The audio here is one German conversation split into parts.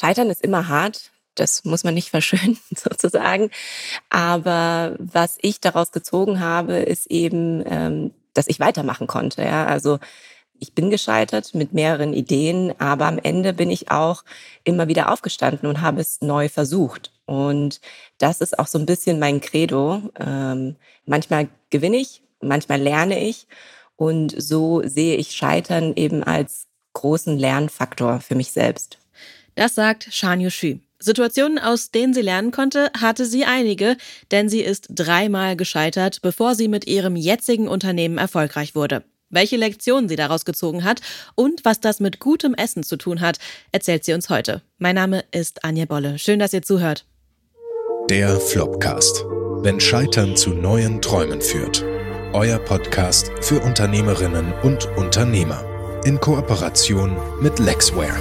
Scheitern ist immer hart. Das muss man nicht verschönen sozusagen. Aber was ich daraus gezogen habe, ist eben, dass ich weitermachen konnte. Ja, also ich bin gescheitert mit mehreren Ideen, aber am Ende bin ich auch immer wieder aufgestanden und habe es neu versucht. Und das ist auch so ein bisschen mein Credo. Manchmal gewinne ich, manchmal lerne ich. Und so sehe ich Scheitern eben als großen Lernfaktor für mich selbst. Das sagt Shanyu Xu. Situationen, aus denen sie lernen konnte, hatte sie einige, denn sie ist 3-mal gescheitert, bevor sie mit ihrem jetzigen Unternehmen erfolgreich wurde. Welche Lektionen sie daraus gezogen hat und was das mit gutem Essen zu tun hat, erzählt sie uns heute. Mein Name ist Anja Bolle. Schön, dass ihr zuhört. Der Flopcast. Wenn Scheitern zu neuen Träumen führt. Euer Podcast für Unternehmerinnen und Unternehmer. In Kooperation mit Lexware.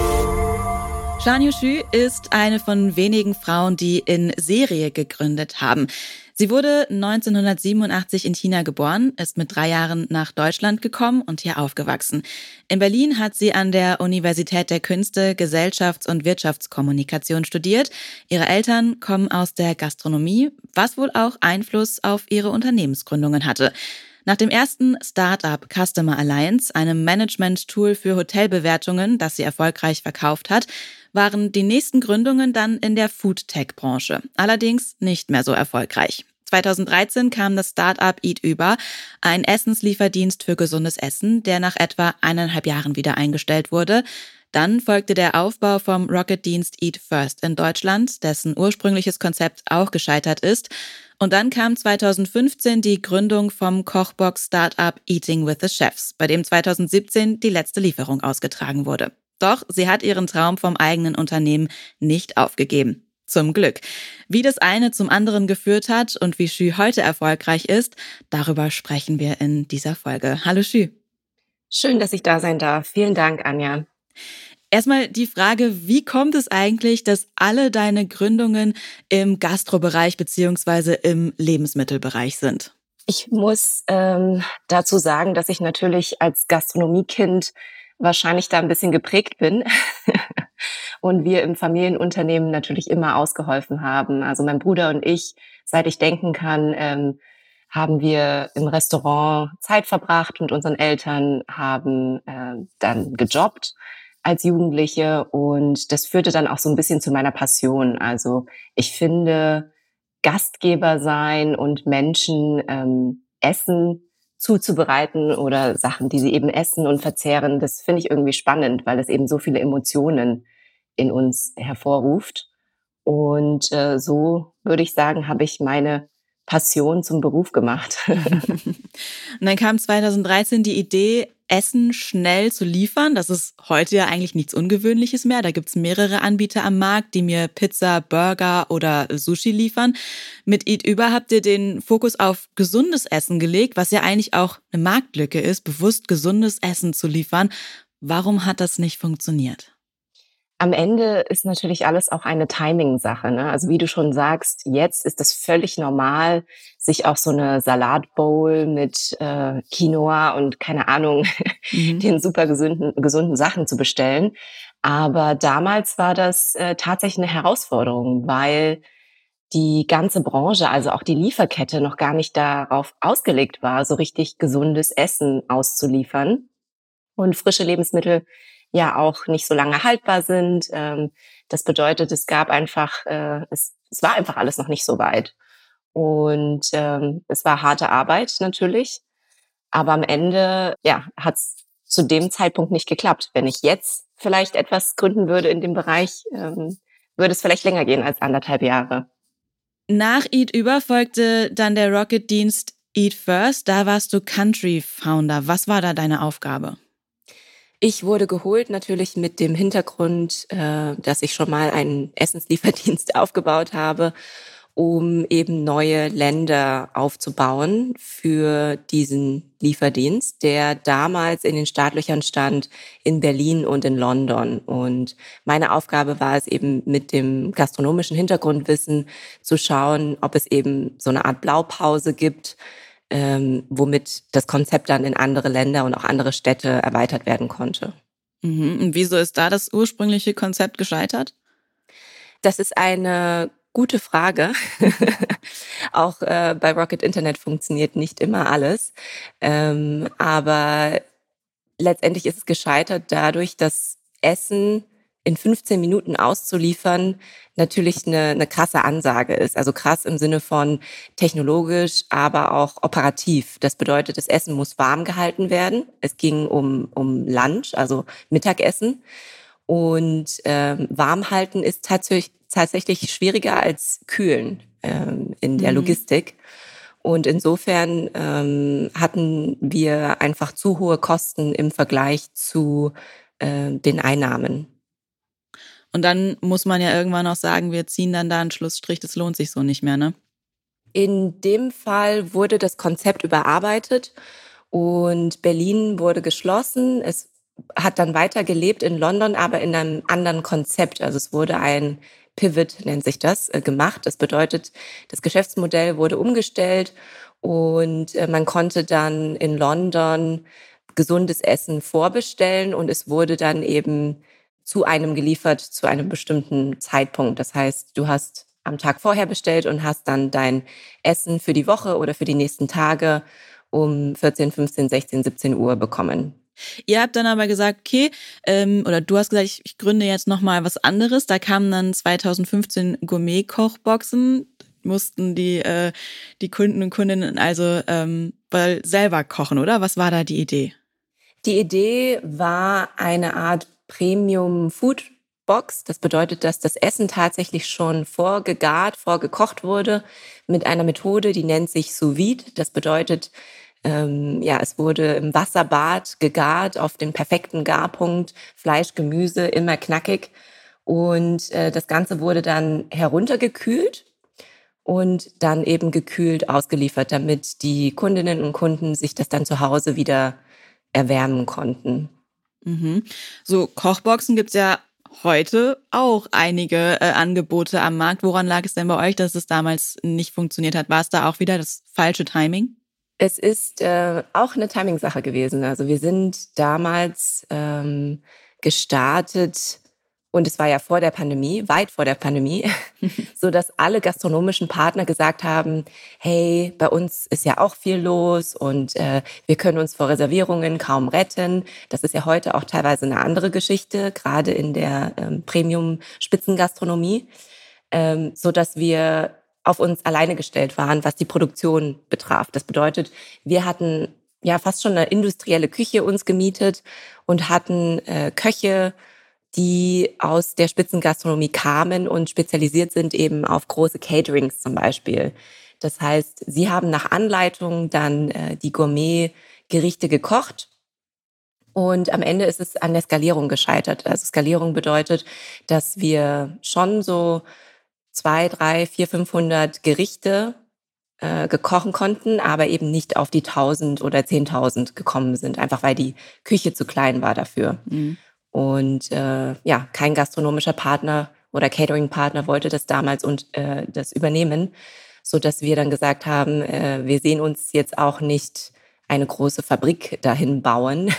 Shanyu Xu ist eine von wenigen Frauen, die in Serie gegründet haben. Sie wurde 1987 in China geboren, ist mit 3 Jahren nach Deutschland gekommen und hier aufgewachsen. In Berlin hat sie an der Universität der Künste Gesellschafts- und Wirtschaftskommunikation studiert. Ihre Eltern kommen aus der Gastronomie, was wohl auch Einfluss auf ihre Unternehmensgründungen hatte. Nach dem ersten Startup Customer Alliance, einem Management-Tool für Hotelbewertungen, das sie erfolgreich verkauft hat, waren die nächsten Gründungen dann in der Food-Tech-Branche. Allerdings nicht mehr so erfolgreich. 2013 kam das Startup Eat Über, ein Essenslieferdienst für gesundes Essen, der nach etwa 1,5 Jahren wieder eingestellt wurde. Dann folgte der Aufbau vom Rocket-Dienst Eat First in Deutschland, dessen ursprüngliches Konzept auch gescheitert ist. Und dann kam 2015 die Gründung vom Kochbox-Startup Eating with the Chefs, bei dem 2017 die letzte Lieferung ausgetragen wurde. Doch sie hat ihren Traum vom eigenen Unternehmen nicht aufgegeben. Zum Glück. Wie das eine zum anderen geführt hat und wie Xu heute erfolgreich ist, darüber sprechen wir in dieser Folge. Hallo Xu. Schön, dass ich da sein darf. Vielen Dank, Anja. Erstmal die Frage, wie kommt es eigentlich, dass alle deine Gründungen im Gastrobereich bzw. im Lebensmittelbereich sind? Ich muss dazu sagen, dass ich natürlich als Gastronomiekind wahrscheinlich da ein bisschen geprägt bin und wir im Familienunternehmen natürlich immer ausgeholfen haben. Also mein Bruder und ich, seit ich denken kann, haben wir im Restaurant Zeit verbracht und unseren Eltern haben dann gejobbt als Jugendliche und das führte dann auch so ein bisschen zu meiner Passion. Also ich finde, Gastgeber sein und Menschen Essen zuzubereiten oder Sachen, die sie eben essen und verzehren, das finde ich irgendwie spannend, weil es eben so viele Emotionen in uns hervorruft. Und so würde ich sagen, habe ich meine Passion zum Beruf gemacht. Und dann kam 2013 die Idee, Essen schnell zu liefern. Das ist heute ja eigentlich nichts Ungewöhnliches mehr. Da gibt's mehrere Anbieter am Markt, die mir Pizza, Burger oder Sushi liefern. Mit Eat Über habt ihr den Fokus auf gesundes Essen gelegt, was ja eigentlich auch eine Marktlücke ist, bewusst gesundes Essen zu liefern. Warum hat das nicht funktioniert? Am Ende ist natürlich alles auch eine Timing-Sache, ne? Also wie du schon sagst, jetzt ist es völlig normal, sich auch so eine Salatbowl mit Quinoa und keine Ahnung, den super gesunden Sachen zu bestellen. Aber damals war das tatsächlich eine Herausforderung, weil die ganze Branche, also auch die Lieferkette, noch gar nicht darauf ausgelegt war, so richtig gesundes Essen auszuliefern. Und frische Lebensmittel ja auch nicht so lange haltbar sind. Das bedeutet, es gab einfach, es war einfach alles noch nicht so weit. Und es war harte Arbeit natürlich, aber am Ende ja, hat es zu dem Zeitpunkt nicht geklappt. Wenn ich jetzt vielleicht etwas gründen würde in dem Bereich, würde es vielleicht länger gehen als 1,5 Jahre. Nach Eat Über folgte dann der Rocket-Dienst Eat First. Da warst du Country Founder. Was war da deine Aufgabe? Ich wurde geholt natürlich mit dem Hintergrund, dass ich schon mal einen Essenslieferdienst aufgebaut habe, um eben neue Länder aufzubauen für diesen Lieferdienst, der damals in den Startlöchern stand in Berlin und in London. Und meine Aufgabe war es eben mit dem gastronomischen Hintergrundwissen zu schauen, ob es eben so eine Art Blaupause gibt, womit das Konzept dann in andere Länder und auch andere Städte erweitert werden konnte. Mhm. Und wieso ist da das ursprüngliche Konzept gescheitert? Das ist eine gute Frage. Auch bei Rocket Internet funktioniert nicht immer alles. Aber letztendlich ist es gescheitert dadurch, dass Essen in 15 Minuten auszuliefern natürlich eine krasse Ansage ist. Also krass im Sinne von technologisch, aber auch operativ. Das bedeutet, das Essen muss warm gehalten werden. Es ging um Lunch, also Mittagessen. Und warm halten ist tatsächlich schwieriger als kühlen in der Logistik. Und insofern hatten wir einfach zu hohe Kosten im Vergleich zu den Einnahmen. Und dann muss man ja irgendwann auch sagen, wir ziehen dann da einen Schlussstrich, das lohnt sich so nicht mehr, ne? In dem Fall wurde das Konzept überarbeitet und Berlin wurde geschlossen. Es hat dann weiter gelebt in London, aber in einem anderen Konzept. Also es wurde ein Pivot, nennt sich das, gemacht. Das bedeutet, das Geschäftsmodell wurde umgestellt und man konnte dann in London gesundes Essen vorbestellen und es wurde dann eben zu einem geliefert zu einem bestimmten Zeitpunkt. Das heißt, du hast am Tag vorher bestellt und hast dann dein Essen für die Woche oder für die nächsten Tage um 14, 15, 16, 17 Uhr bekommen. Ihr habt dann aber gesagt, okay, oder du hast gesagt, ich gründe jetzt nochmal was anderes. Da kamen dann 2015 Gourmet-Kochboxen, mussten die Kunden und Kundinnen also selber kochen, oder? Was war da die Idee? Die Idee war eine Art Premium-Food-Box. Das bedeutet, dass das Essen tatsächlich schon vorgekocht wurde mit einer Methode, die nennt sich Sous Vide. Das bedeutet, es wurde im Wasserbad gegart auf den perfekten Garpunkt, Fleisch, Gemüse, immer knackig. Und das Ganze wurde dann heruntergekühlt und dann eben gekühlt ausgeliefert, damit die Kundinnen und Kunden sich das dann zu Hause wieder erwärmen konnten. Mhm. So Kochboxen gibt's ja heute auch einige Angebote am Markt. Woran lag es denn bei euch, dass es damals nicht funktioniert hat? War es da auch wieder das falsche Timing? Es ist auch eine Timing-Sache gewesen. Also wir sind damals gestartet und es war ja vor der Pandemie, weit vor der Pandemie, so dass alle gastronomischen Partner gesagt haben, hey, bei uns ist ja auch viel los und wir können uns vor Reservierungen kaum retten. Das ist ja heute auch teilweise eine andere Geschichte, gerade in der Premium-Spitzengastronomie, so dass wir auf uns alleine gestellt waren, was die Produktion betraf. Das bedeutet, wir hatten ja fast schon eine industrielle Küche uns gemietet und hatten Köche, die aus der Spitzengastronomie kamen und spezialisiert sind eben auf große Caterings zum Beispiel. Das heißt, sie haben nach Anleitung dann die Gourmet-Gerichte gekocht und am Ende ist es an der Skalierung gescheitert. Also Skalierung bedeutet, dass wir schon so 200, 300, 400, 500 Gerichte gekochen konnten, aber eben nicht auf die 1000 oder 10.000 gekommen sind, einfach weil die Küche zu klein war dafür. Mhm. Und kein gastronomischer Partner oder Catering-Partner wollte das damals und das übernehmen, so dass wir dann gesagt haben, wir sehen uns jetzt auch nicht eine große Fabrik dahin bauen.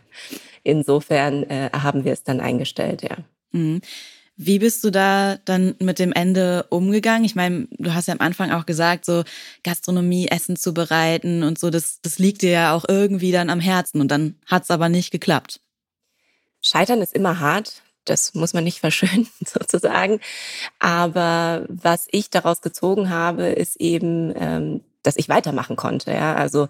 Insofern haben wir es dann eingestellt, ja. Mhm. Wie bist du da dann mit dem Ende umgegangen? Ich meine, du hast ja am Anfang auch gesagt, so Gastronomie, Essen zubereiten und so, das liegt dir ja auch irgendwie dann am Herzen und dann hat's aber nicht geklappt. Scheitern ist immer hart, das muss man nicht verschönen sozusagen. Aber was ich daraus gezogen habe, ist eben, dass ich weitermachen konnte. Ja? Also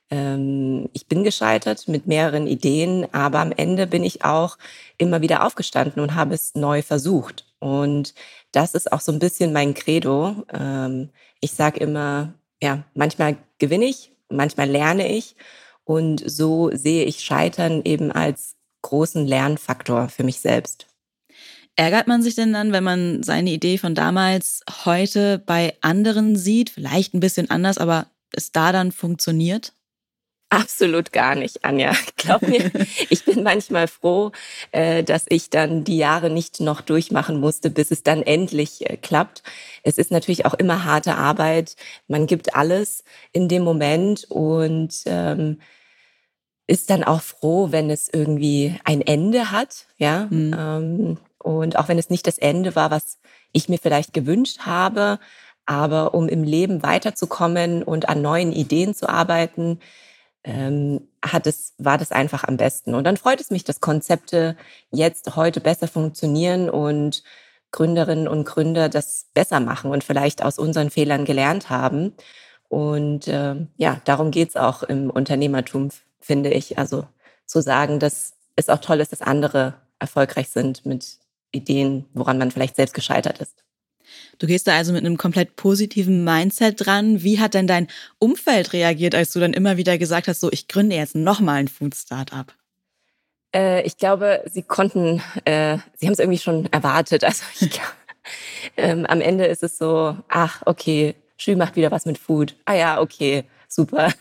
ich bin gescheitert mit mehreren Ideen, aber am Ende bin ich auch immer wieder aufgestanden und habe es neu versucht. Und das ist auch so ein bisschen mein Credo. Ich sage immer, ja, manchmal gewinne ich, manchmal lerne ich. Und so sehe ich Scheitern eben als großen Lernfaktor für mich selbst. Ärgert man sich denn dann, wenn man seine Idee von damals heute bei anderen sieht, vielleicht ein bisschen anders, aber es da dann funktioniert? Absolut gar nicht, Anja. Glaub mir, ich bin manchmal froh, dass ich dann die Jahre nicht noch durchmachen musste, bis es dann endlich klappt. Es ist natürlich auch immer harte Arbeit. Man gibt alles in dem Moment und ist dann auch froh, wenn es irgendwie ein Ende hat, ja. Und auch wenn es nicht das Ende war, was ich mir vielleicht gewünscht habe, aber um im Leben weiterzukommen und an neuen Ideen zu arbeiten, war das einfach am besten. Und dann freut es mich, dass Konzepte jetzt heute besser funktionieren und Gründerinnen und Gründer das besser machen und vielleicht aus unseren Fehlern gelernt haben. Und darum geht's auch im Unternehmertum, finde ich. Also zu sagen, dass es auch toll ist, dass andere erfolgreich sind mit Ideen, woran man vielleicht selbst gescheitert ist. Du gehst da also mit einem komplett positiven Mindset dran. Wie hat denn dein Umfeld reagiert, als du dann immer wieder gesagt hast, so, ich gründe jetzt nochmal ein Food-Startup? Ich glaube, sie haben es irgendwie schon erwartet. Also am Ende ist es so, ach, okay, Schü macht wieder was mit Food. Ah ja, okay, super.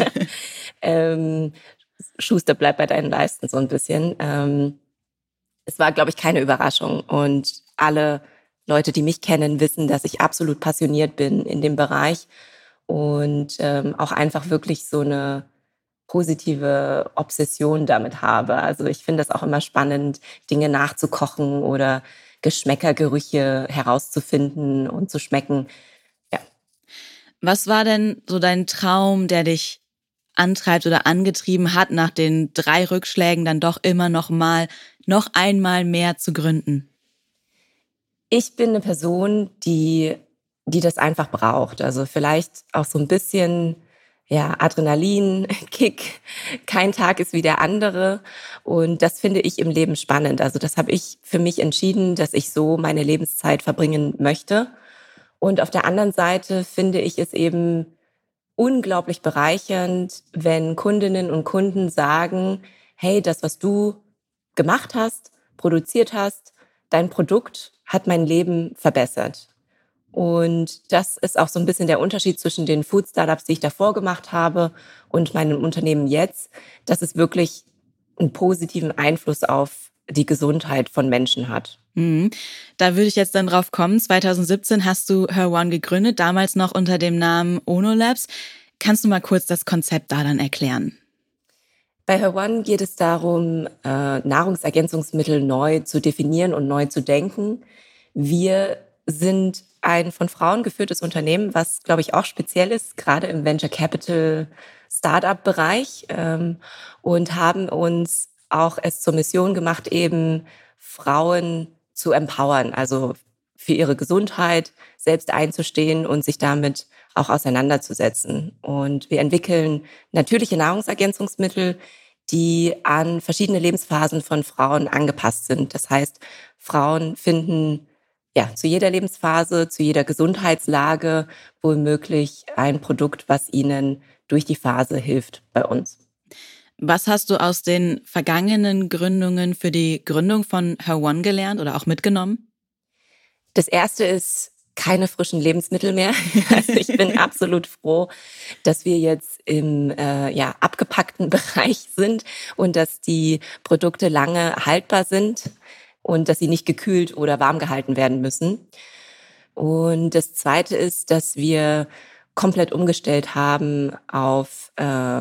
Schuster, bleib bei deinen Leisten so ein bisschen. Es war, glaube ich, keine Überraschung. Und alle Leute, die mich kennen, wissen, dass ich absolut passioniert bin in dem Bereich und auch einfach wirklich so eine positive Obsession damit habe. Also ich finde das auch immer spannend, Dinge nachzukochen oder Geschmäcker, Gerüche herauszufinden und zu schmecken. Ja. Was war denn so dein Traum, der dich antreibt oder angetrieben hat, nach den 3 Rückschlägen dann doch immer noch einmal mehr zu gründen? Ich bin eine Person, die das einfach braucht. Also vielleicht auch so ein bisschen, ja, Adrenalin, Kick. Kein Tag ist wie der andere. Und das finde ich im Leben spannend. Also das habe ich für mich entschieden, dass ich so meine Lebenszeit verbringen möchte. Und auf der anderen Seite finde ich es eben unglaublich bereichernd, wenn Kundinnen und Kunden sagen, hey, das, was du gemacht hast, produziert hast, dein Produkt hat mein Leben verbessert. Und das ist auch so ein bisschen der Unterschied zwischen den Food-Startups, die ich davor gemacht habe, und meinem Unternehmen jetzt, dass es wirklich einen positiven Einfluss auf die Gesundheit von Menschen hat. Da würde ich jetzt dann drauf kommen. 2017 hast du Her1 gegründet, damals noch unter dem Namen Onolabs. Kannst du mal kurz das Konzept da dann erklären? Bei Her1 geht es darum, Nahrungsergänzungsmittel neu zu definieren und neu zu denken. Wir sind ein von Frauen geführtes Unternehmen, was, glaube ich, auch speziell ist, gerade im Venture Capital Startup-Bereich, und haben uns auch es zur Mission gemacht, eben Frauen zu empowern, also für ihre Gesundheit selbst einzustehen und sich damit auch auseinanderzusetzen. Und wir entwickeln natürliche Nahrungsergänzungsmittel, die an verschiedene Lebensphasen von Frauen angepasst sind. Das heißt, Frauen finden zu jeder Lebensphase, zu jeder Gesundheitslage womöglich ein Produkt, was ihnen durch die Phase hilft bei uns. Was hast du aus den vergangenen Gründungen für die Gründung von Her1 gelernt oder auch mitgenommen? Das erste ist keine frischen Lebensmittel mehr. Also ich bin absolut froh, dass wir jetzt im abgepackten Bereich sind und dass die Produkte lange haltbar sind und dass sie nicht gekühlt oder warm gehalten werden müssen. Und das Zweite ist, dass wir komplett umgestellt haben auf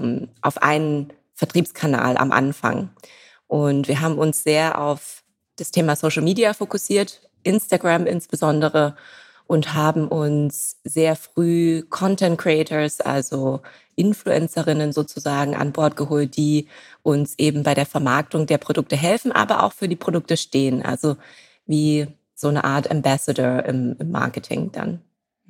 einen Vertriebskanal am Anfang. Und wir haben uns sehr auf das Thema Social Media fokussiert, Instagram insbesondere, und haben uns sehr früh Content Creators, also Influencerinnen sozusagen, an Bord geholt, die uns eben bei der Vermarktung der Produkte helfen, aber auch für die Produkte stehen. Also wie so eine Art Ambassador im Marketing dann.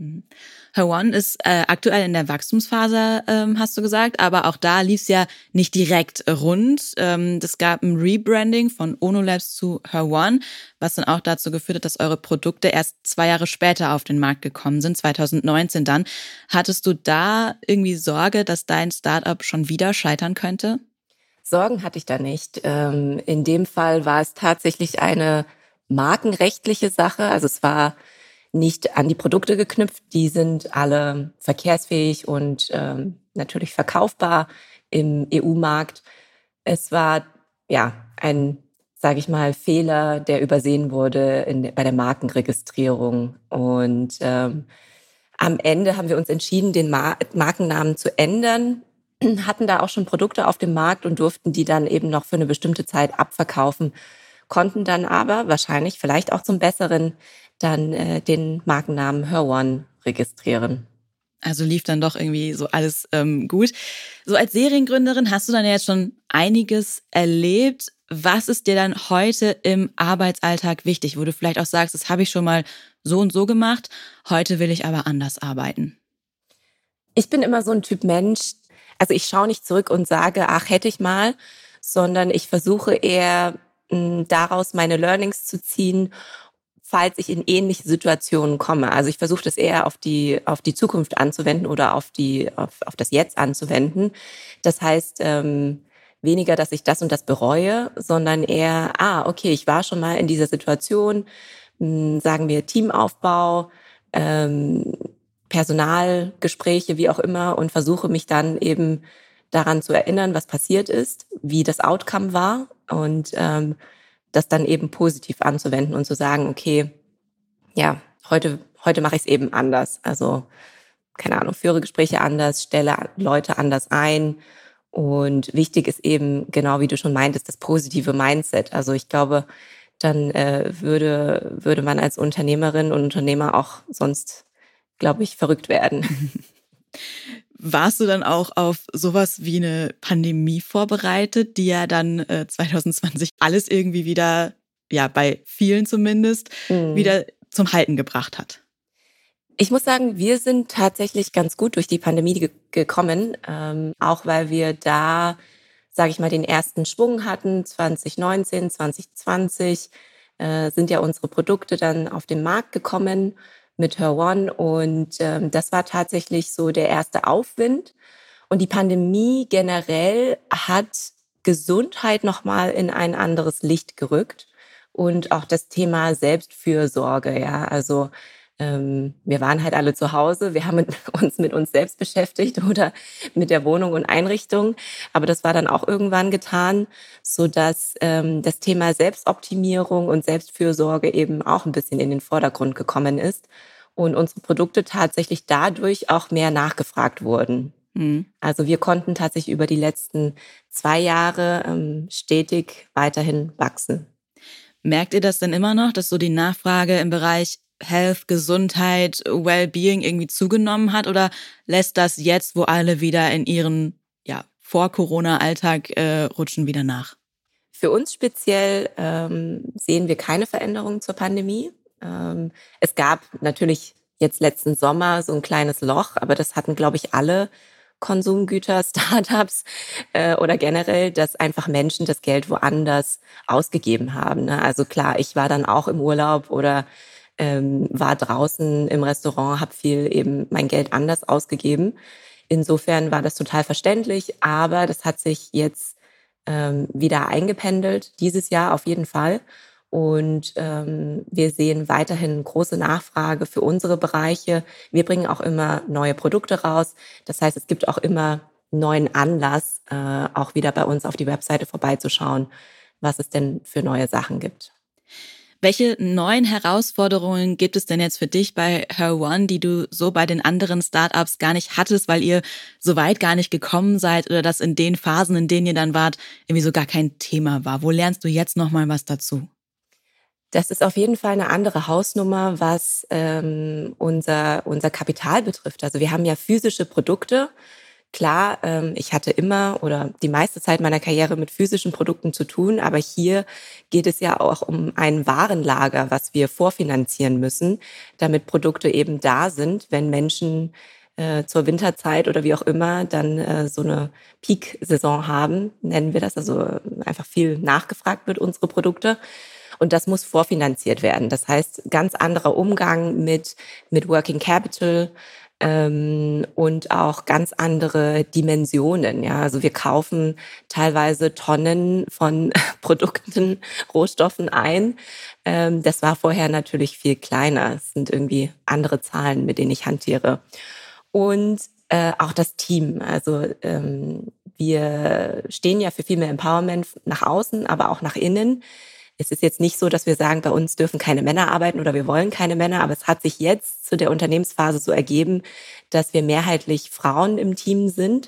Her1 ist aktuell in der Wachstumsphase, hast du gesagt, aber auch da lief es ja nicht direkt rund. Es gab ein Rebranding von Onolabs zu Her1, was dann auch dazu geführt hat, dass eure Produkte erst 2 Jahre später auf den Markt gekommen sind, 2019 dann. Hattest du da irgendwie Sorge, dass dein Startup schon wieder scheitern könnte? Sorgen hatte ich da nicht. In dem Fall war es tatsächlich eine markenrechtliche Sache. Also es war nicht an die Produkte geknüpft. Die sind alle verkehrsfähig und natürlich verkaufbar im EU-Markt. Es war ein, sage ich mal, Fehler, der übersehen wurde bei der Markenregistrierung. Und am Ende haben wir uns entschieden, den Markennamen zu ändern. hatten da auch schon Produkte auf dem Markt und durften die dann eben noch für eine bestimmte Zeit abverkaufen, konnten dann aber wahrscheinlich vielleicht auch zum Besseren dann den Markennamen Her One registrieren. Also lief dann doch irgendwie so alles gut. So als Seriengründerin hast du dann ja jetzt schon einiges erlebt. Was ist dir dann heute im Arbeitsalltag wichtig, wo du vielleicht auch sagst, das habe ich schon mal so und so gemacht, heute will ich aber anders arbeiten? Ich bin immer so ein Typ Mensch, also ich schaue nicht zurück und sage, ach, hätte ich mal, sondern ich versuche eher daraus meine Learnings zu ziehen, falls ich in ähnliche Situationen komme. Also ich versuche das eher auf die Zukunft anzuwenden oder auf das Jetzt anzuwenden. Das heißt, weniger, dass ich das und das bereue, sondern eher, okay, ich war schon mal in dieser Situation, sagen wir Teamaufbau, Personalgespräche, wie auch immer, und versuche mich dann eben daran zu erinnern, was passiert ist, wie das Outcome war und das dann eben positiv anzuwenden und zu sagen, okay, ja, heute mache ich es eben anders. Also, keine Ahnung, führe Gespräche anders, stelle Leute anders ein. Und wichtig ist eben, genau wie du schon meintest, das positive Mindset. Also ich glaube, dann würde man als Unternehmerin und Unternehmer auch sonst, glaube ich, verrückt werden. Warst du dann auch auf sowas wie eine Pandemie vorbereitet, die ja dann 2020 alles irgendwie wieder, ja, bei vielen zumindest, wieder zum Halten gebracht hat? Ich muss sagen, wir sind tatsächlich ganz gut durch die Pandemie gekommen, auch weil wir da, sage ich mal, den ersten Schwung hatten. 2019, 2020 sind ja unsere Produkte dann auf den Markt gekommen mit Her One und das war tatsächlich so der erste Aufwind. Und die Pandemie generell hat Gesundheit nochmal in ein anderes Licht gerückt und auch das Thema Selbstfürsorge, ja, also wir waren halt alle zu Hause, wir haben uns mit uns selbst beschäftigt oder mit der Wohnung und Einrichtung, aber das war dann auch irgendwann getan, sodass das Thema Selbstoptimierung und Selbstfürsorge eben auch ein bisschen in den Vordergrund gekommen ist und unsere Produkte tatsächlich dadurch auch mehr nachgefragt wurden. Also wir konnten tatsächlich über die letzten 2 Jahre stetig weiterhin wachsen. Merkt ihr das denn immer noch, dass so die Nachfrage im Bereich Health, Gesundheit, Wellbeing irgendwie zugenommen hat oder lässt das jetzt, wo alle wieder in ihren Vor-Corona-Alltag rutschen, wieder nach? Für uns speziell sehen wir keine Veränderung zur Pandemie. Es gab natürlich jetzt letzten Sommer so ein kleines Loch, aber das hatten, glaube ich, alle Konsumgüter, Startups oder generell, dass einfach Menschen das Geld woanders ausgegeben haben. Ne? Also klar, ich war dann auch im Urlaub oder war draußen im Restaurant, habe viel eben mein Geld anders ausgegeben. Insofern war das total verständlich, aber das hat sich jetzt wieder eingependelt, dieses Jahr auf jeden Fall. Und wir sehen weiterhin große Nachfrage für unsere Bereiche. Wir bringen auch immer neue Produkte raus. Das heißt, es gibt auch immer neuen Anlass, auch wieder bei uns auf die Webseite vorbeizuschauen, was es denn für neue Sachen gibt. Welche neuen Herausforderungen gibt es denn jetzt für dich bei Her One, die du so bei den anderen Startups gar nicht hattest, weil ihr so weit gar nicht gekommen seid oder das in den Phasen, in denen ihr dann wart, irgendwie so gar kein Thema war? Wo lernst du jetzt nochmal was dazu? Das ist auf jeden Fall eine andere Hausnummer, was unser Kapital betrifft. Also wir haben ja physische Produkte. Klar, ich hatte immer oder die meiste Zeit meiner Karriere mit physischen Produkten zu tun, aber hier geht es ja auch um ein Warenlager, was wir vorfinanzieren müssen, damit Produkte eben da sind, wenn Menschen zur Winterzeit oder wie auch immer dann so eine Peak-Saison haben, nennen wir das, also einfach viel nachgefragt wird, unsere Produkte. Und das muss vorfinanziert werden. Das heißt, ganz anderer Umgang mit Working Capital, und auch ganz andere Dimensionen. Ja, also wir kaufen teilweise Tonnen von Produkten, Rohstoffen ein. Das war vorher natürlich viel kleiner. Es sind irgendwie andere Zahlen, mit denen ich hantiere. Und auch das Team. Also wir stehen ja für viel mehr Empowerment nach außen, aber auch nach innen. Es ist jetzt nicht so, dass wir sagen, bei uns dürfen keine Männer arbeiten oder wir wollen keine Männer, aber es hat sich jetzt zu der Unternehmensphase so ergeben, dass wir mehrheitlich Frauen im Team sind.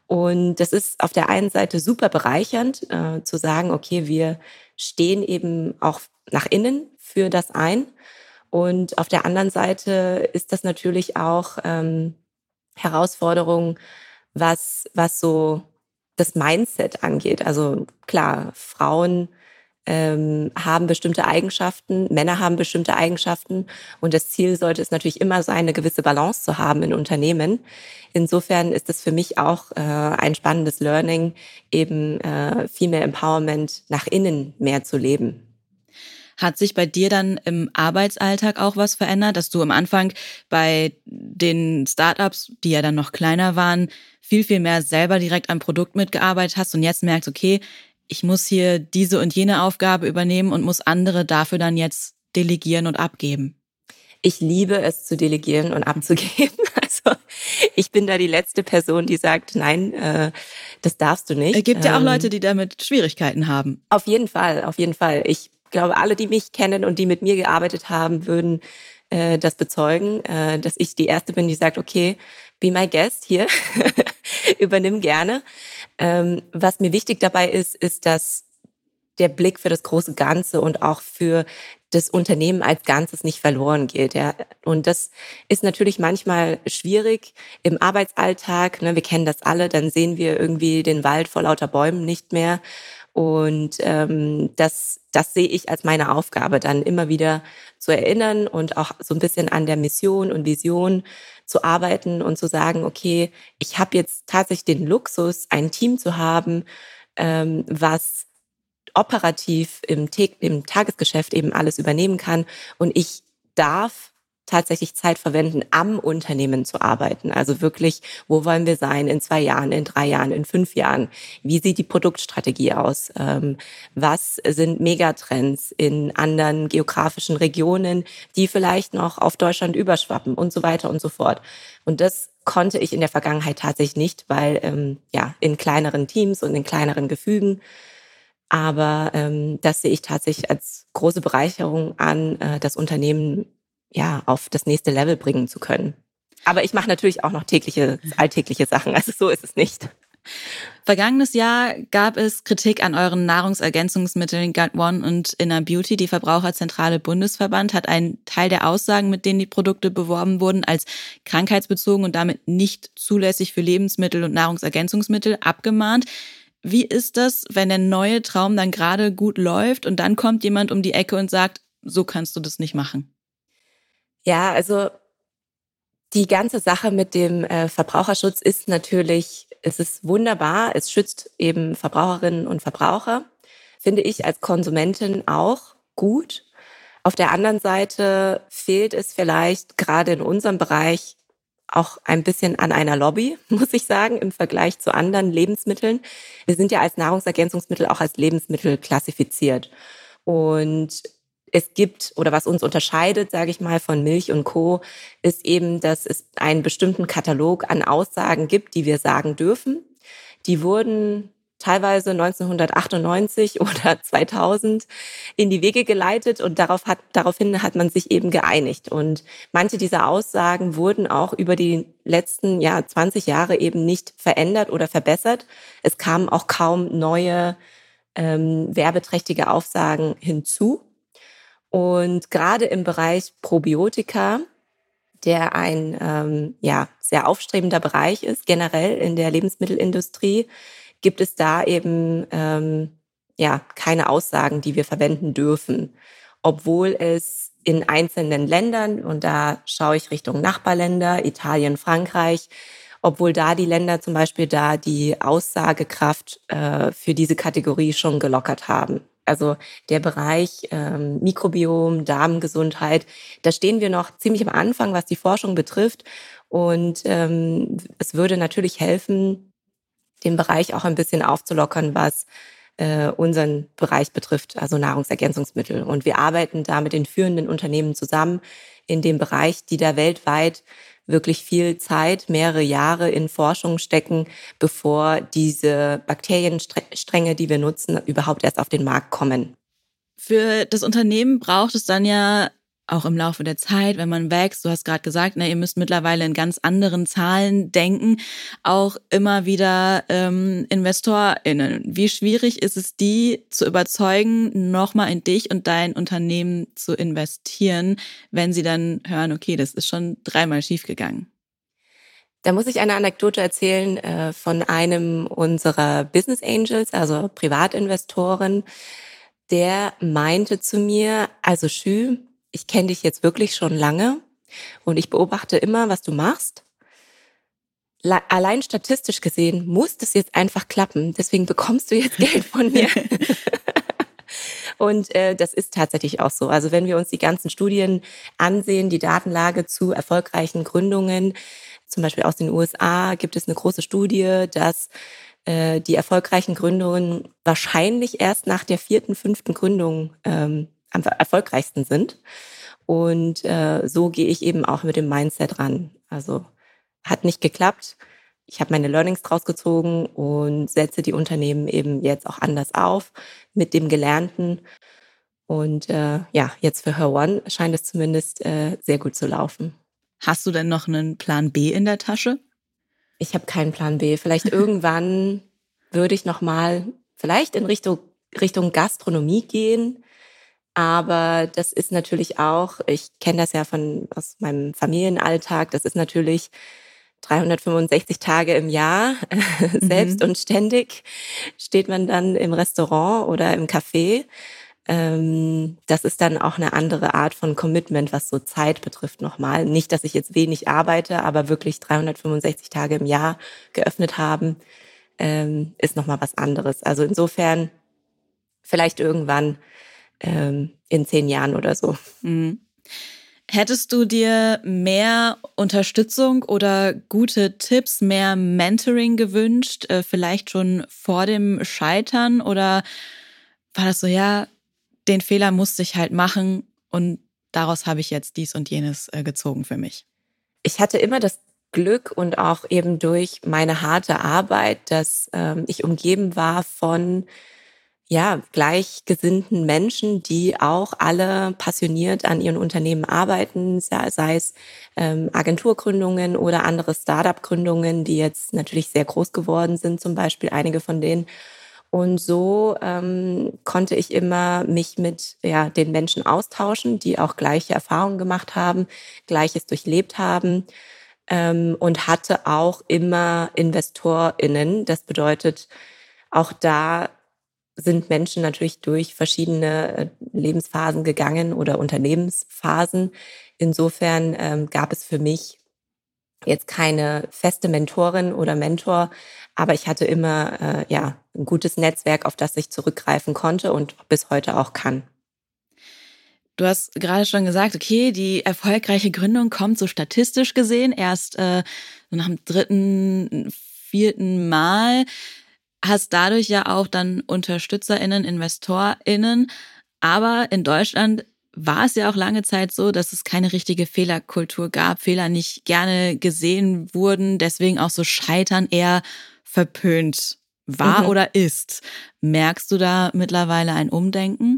Und das ist auf der einen Seite super bereichernd, zu sagen, okay, wir stehen eben auch nach innen für das ein. Und auf der anderen Seite ist das natürlich auch Herausforderung, was so das Mindset angeht. Also klar, Frauen haben bestimmte Eigenschaften, Männer haben bestimmte Eigenschaften und das Ziel sollte es natürlich immer sein, eine gewisse Balance zu haben in Unternehmen. Insofern ist es für mich auch ein spannendes Learning, eben Female Empowerment nach innen mehr zu leben. Hat sich bei dir dann im Arbeitsalltag auch was verändert, dass du am Anfang bei den Startups, die ja dann noch kleiner waren, viel mehr selber direkt am Produkt mitgearbeitet hast und jetzt merkst, okay, ich muss hier diese und jene Aufgabe übernehmen und muss andere dafür dann jetzt delegieren und abgeben? Ich liebe es zu delegieren und abzugeben. Also ich bin da die letzte Person, die sagt, nein, das darfst du nicht. Es gibt ja auch Leute, die damit Schwierigkeiten haben. Auf jeden Fall, auf jeden Fall. Ich glaube, alle, die mich kennen und die mit mir gearbeitet haben, würden das bezeugen, dass ich die Erste bin, die sagt, okay, be my guest hier, übernimm gerne. Was mir wichtig dabei ist, dass der Blick für das große Ganze und auch für das Unternehmen als Ganzes nicht verloren geht. Ja. Und das ist natürlich manchmal schwierig im Arbeitsalltag. Ne, wir kennen das alle, dann sehen wir irgendwie den Wald vor lauter Bäumen nicht mehr. Und das sehe ich als meine Aufgabe, dann immer wieder zu erinnern und auch so ein bisschen an der Mission und Vision zu arbeiten und zu sagen, okay, ich habe jetzt tatsächlich den Luxus, ein Team zu haben, was operativ im Tagesgeschäft eben alles übernehmen kann. Und ich darf tatsächlich Zeit verwenden, am Unternehmen zu arbeiten. Also wirklich, wo wollen wir sein in 2 Jahren, in 3 Jahren, in 5 Jahren? Wie sieht die Produktstrategie aus? Was sind Megatrends in anderen geografischen Regionen, die vielleicht noch auf Deutschland überschwappen und so weiter und so fort. Und das konnte ich in der Vergangenheit tatsächlich nicht, weil in kleineren Teams und in kleineren Gefügen. Aber das sehe ich tatsächlich als große Bereicherung an, das Unternehmen auf das nächste Level bringen zu können. Aber ich mache natürlich auch noch alltägliche Sachen, also so ist es nicht. Vergangenes Jahr gab es Kritik an euren Nahrungsergänzungsmitteln Gut1 und Inner Beauty. Die Verbraucherzentrale Bundesverband hat einen Teil der Aussagen, mit denen die Produkte beworben wurden, als krankheitsbezogen und damit nicht zulässig für Lebensmittel und Nahrungsergänzungsmittel abgemahnt. Wie ist das, wenn der neue Traum dann gerade gut läuft und dann kommt jemand um die Ecke und sagt, so kannst du das nicht machen? Ja, also die ganze Sache mit dem Verbraucherschutz ist natürlich, es ist wunderbar, es schützt eben Verbraucherinnen und Verbraucher, finde ich als Konsumentin auch gut. Auf der anderen Seite fehlt es vielleicht gerade in unserem Bereich auch ein bisschen an einer Lobby, muss ich sagen, im Vergleich zu anderen Lebensmitteln. Wir sind ja als Nahrungsergänzungsmittel auch als Lebensmittel klassifiziert. Und es gibt, oder was uns unterscheidet, sage ich mal, von Milch und Co., ist eben, dass es einen bestimmten Katalog an Aussagen gibt, die wir sagen dürfen. Die wurden teilweise 1998 oder 2000 in die Wege geleitet und daraufhin hat man sich eben geeinigt. Und manche dieser Aussagen wurden auch über die letzten 20 Jahre eben nicht verändert oder verbessert. Es kamen auch kaum neue werbeträchtige Aussagen hinzu. Und gerade im Bereich Probiotika, der ein sehr aufstrebender Bereich ist, generell in der Lebensmittelindustrie, gibt es da eben keine Aussagen, die wir verwenden dürfen. Obwohl es in einzelnen Ländern, und da schaue ich Richtung Nachbarländer, Italien, Frankreich, obwohl da die Länder zum Beispiel da die Aussagekraft für diese Kategorie schon gelockert haben. Also der Bereich Mikrobiom, Darmgesundheit, da stehen wir noch ziemlich am Anfang, was die Forschung betrifft. Und es würde natürlich helfen, den Bereich auch ein bisschen aufzulockern, was unseren Bereich betrifft, also Nahrungsergänzungsmittel. Und wir arbeiten da mit den führenden Unternehmen zusammen in dem Bereich, die da weltweit wirklich viel Zeit, mehrere Jahre in Forschung stecken, bevor diese Bakterienstränge, die wir nutzen, überhaupt erst auf den Markt kommen. Für das Unternehmen braucht es dann ja auch im Laufe der Zeit, wenn man wächst, du hast gerade gesagt, ihr müsst mittlerweile in ganz anderen Zahlen denken, auch immer wieder InvestorInnen. Wie schwierig ist es, die zu überzeugen, nochmal in dich und dein Unternehmen zu investieren, wenn sie dann hören, okay, das ist schon 3-mal schiefgegangen? Da muss ich eine Anekdote erzählen von einem unserer Business Angels, also Privatinvestoren. Der meinte zu mir, also Schü, ich kenne dich jetzt wirklich schon lange und ich beobachte immer, was du machst. Allein statistisch gesehen muss das jetzt einfach klappen. Deswegen bekommst du jetzt Geld von mir. Und das ist tatsächlich auch so. Also wenn wir uns die ganzen Studien ansehen, die Datenlage zu erfolgreichen Gründungen, zum Beispiel aus den USA, gibt es eine große Studie, dass die erfolgreichen Gründungen wahrscheinlich erst nach der 4., 5. Gründung am erfolgreichsten sind. Und so gehe ich eben auch mit dem Mindset ran. Also hat nicht geklappt. Ich habe meine Learnings draus gezogen und setze die Unternehmen eben jetzt auch anders auf mit dem Gelernten. Und jetzt für Her One scheint es zumindest sehr gut zu laufen. Hast du denn noch einen Plan B in der Tasche? Ich habe keinen Plan B. Vielleicht irgendwann würde ich nochmal vielleicht in Richtung Gastronomie gehen. Aber das ist natürlich auch, ich kenne das ja aus meinem Familienalltag, das ist natürlich 365 Tage im Jahr, selbst und ständig steht man dann im Restaurant oder im Café. Das ist dann auch eine andere Art von Commitment, was so Zeit betrifft nochmal. Nicht, dass ich jetzt wenig arbeite, aber wirklich 365 Tage im Jahr geöffnet haben, ist nochmal was anderes. Also insofern vielleicht irgendwann in 10 Jahren oder so. Mhm. Hättest du dir mehr Unterstützung oder gute Tipps, mehr Mentoring gewünscht, vielleicht schon vor dem Scheitern? Oder war das so, ja, den Fehler musste ich halt machen und daraus habe ich jetzt dies und jenes gezogen für mich? Ich hatte immer das Glück und auch eben durch meine harte Arbeit, dass ich umgeben war von gleichgesinnten Menschen, die auch alle passioniert an ihren Unternehmen arbeiten, sei es Agenturgründungen oder andere Startup-Gründungen, die jetzt natürlich sehr groß geworden sind, zum Beispiel einige von denen. Und so konnte ich immer mich mit den Menschen austauschen, die auch gleiche Erfahrungen gemacht haben, Gleiches durchlebt haben und hatte auch immer InvestorInnen. Das bedeutet, auch da sind Menschen natürlich durch verschiedene Lebensphasen gegangen oder Unternehmensphasen. Insofern gab es für mich jetzt keine feste Mentorin oder Mentor, aber ich hatte immer ein gutes Netzwerk, auf das ich zurückgreifen konnte und bis heute auch kann. Du hast gerade schon gesagt, okay, die erfolgreiche Gründung kommt so statistisch gesehen erst nach dem 3., 4. Mal. Hast dadurch ja auch dann UnterstützerInnen, InvestorInnen. Aber in Deutschland war es ja auch lange Zeit so, dass es keine richtige Fehlerkultur gab, Fehler nicht gerne gesehen wurden, deswegen auch so Scheitern eher verpönt war oder ist. Merkst du da mittlerweile ein Umdenken?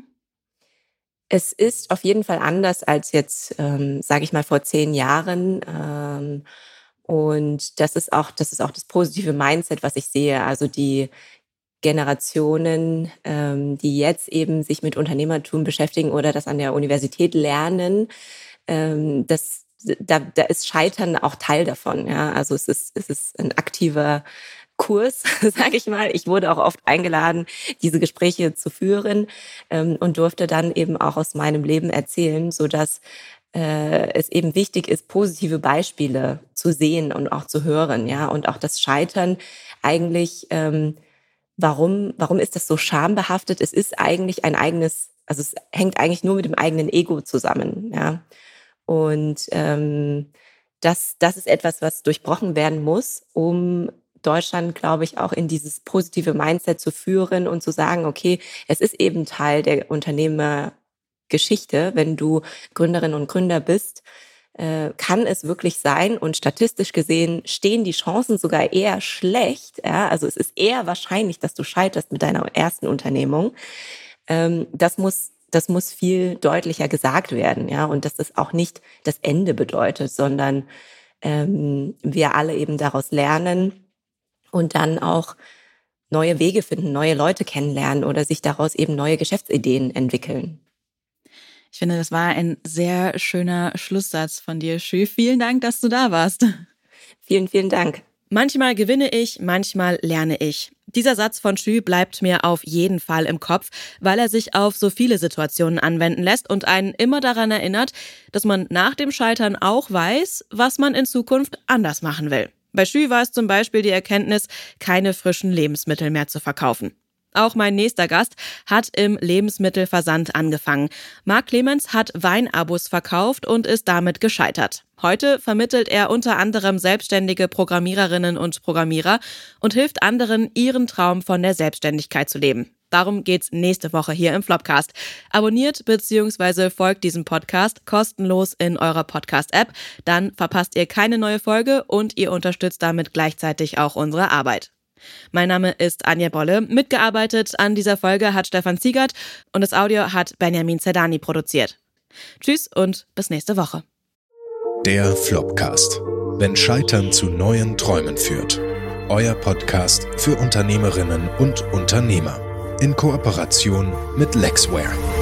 Es ist auf jeden Fall anders als jetzt, sage ich mal, vor 10 Jahren. Und das ist auch das positive Mindset, was ich sehe. Also die Generationen, die jetzt eben sich mit Unternehmertum beschäftigen oder das an der Universität lernen, da ist Scheitern auch Teil davon. Ja? Also es ist ein aktiver Kurs, sage ich mal. Ich wurde auch oft eingeladen, diese Gespräche zu führen und durfte dann eben auch aus meinem Leben erzählen, sodass es eben wichtig ist, positive Beispiele zu sehen und auch zu hören, ja, und auch das Scheitern eigentlich, warum ist das so schambehaftet? Es ist eigentlich also es hängt eigentlich nur mit dem eigenen Ego zusammen, ja. Und das ist etwas, was durchbrochen werden muss, um Deutschland, glaube ich, auch in dieses positive Mindset zu führen und zu sagen, okay, es ist eben Teil der Unternehmergeschichte, wenn du Gründerin und Gründer bist, kann es wirklich sein und statistisch gesehen stehen die Chancen sogar eher schlecht. Ja? Also es ist eher wahrscheinlich, dass du scheiterst mit deiner ersten Unternehmung. Das muss das muss viel deutlicher gesagt werden, ja, und dass das auch nicht das Ende bedeutet, sondern wir alle eben daraus lernen und dann auch neue Wege finden, neue Leute kennenlernen oder sich daraus eben neue Geschäftsideen entwickeln. Ich finde, das war ein sehr schöner Schlusssatz von dir, Xu. Vielen Dank, dass du da warst. Vielen, vielen Dank. Manchmal gewinne ich, manchmal lerne ich. Dieser Satz von Xu bleibt mir auf jeden Fall im Kopf, weil er sich auf so viele Situationen anwenden lässt und einen immer daran erinnert, dass man nach dem Scheitern auch weiß, was man in Zukunft anders machen will. Bei Xu war es zum Beispiel die Erkenntnis, keine frischen Lebensmittel mehr zu verkaufen. Auch mein nächster Gast hat im Lebensmittelversand angefangen. Marc Clemens hat Weinabos verkauft und ist damit gescheitert. Heute vermittelt er unter anderem selbstständige Programmiererinnen und Programmierer und hilft anderen, ihren Traum von der Selbstständigkeit zu leben. Darum geht's nächste Woche hier im Flopcast. Abonniert bzw. folgt diesem Podcast kostenlos in eurer Podcast-App. Dann verpasst ihr keine neue Folge und ihr unterstützt damit gleichzeitig auch unsere Arbeit. Mein Name ist Anja Bolle. Mitgearbeitet an dieser Folge hat Stefan Ziegert und das Audio hat Benjamin Zerdani produziert. Tschüss und bis nächste Woche. Der Flopcast. Wenn Scheitern zu neuen Träumen führt. Euer Podcast für Unternehmerinnen und Unternehmer. In Kooperation mit Lexware.